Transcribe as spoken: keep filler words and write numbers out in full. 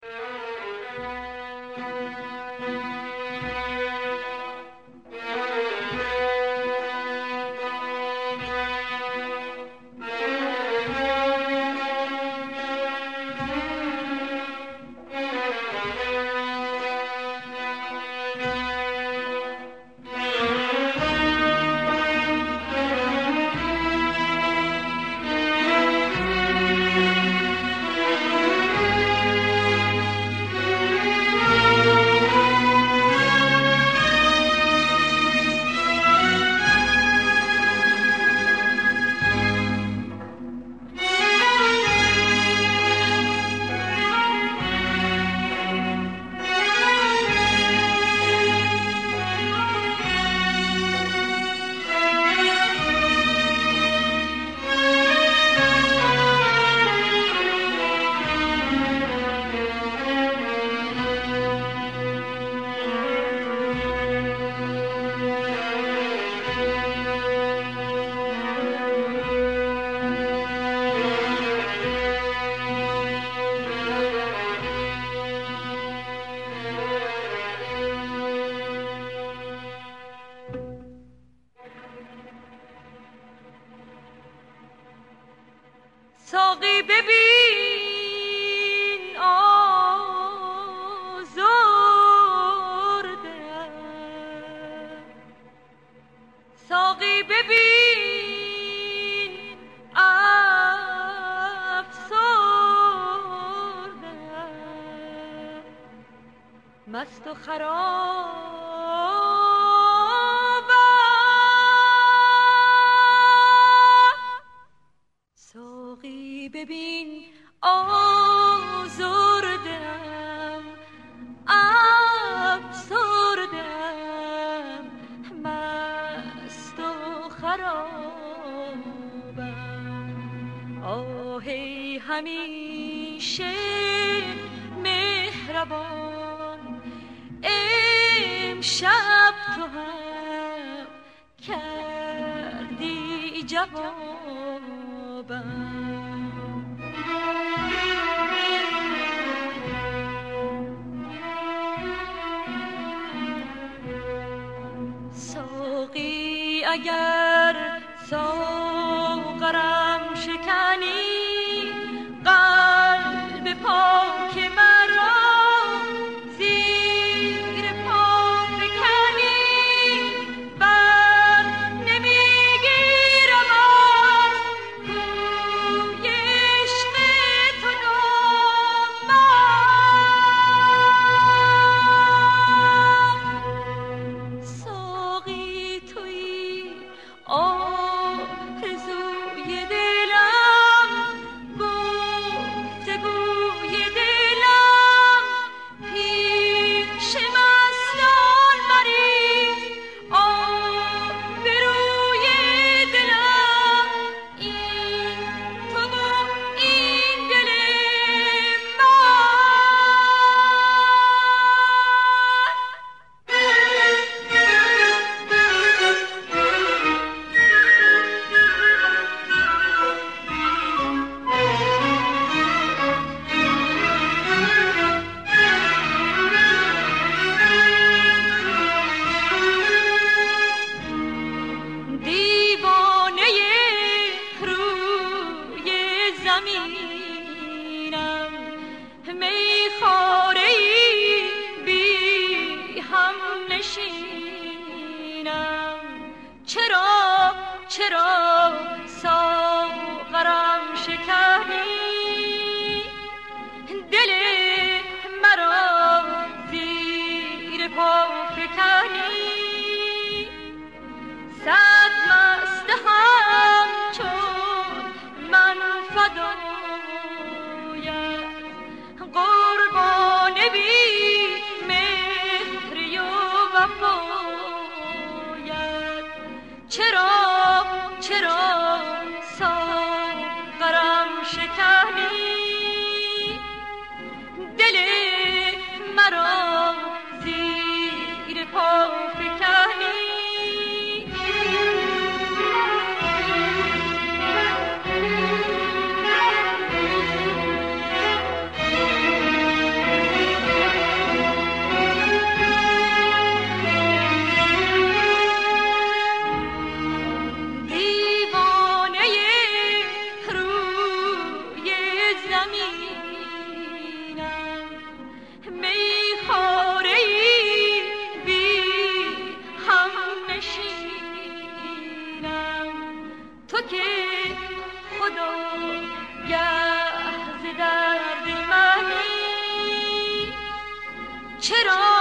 ساقی ببین آزردم، ساقی ببین افسردم، مست و خراب ببین آزردم، افسردم، مست و خرابم. آهی همیشه مهربان، امشب تو هم کردی جوابم. ساقی اگر ساغرم شکنی، قلب پاک مرا زیر پا فکنی، بر نمیگیرم از کوی عشق تو نامم. ساقی تویی آرزوی دلم، گفتگوی دلم، پیش مستان مریز آبروی دلم. این تو و این دل دیوانه روی زمینم، میخواره‌ای بی هم نشینم. چرا چرا ساغرم شکنی، دل مرا زیر پا فکنی. صد مست همچون من فدایت، قربان بی مهری و وفایت. چرا چرا ساغرم شکنی، دل مرا زیر پا فکنی. چرا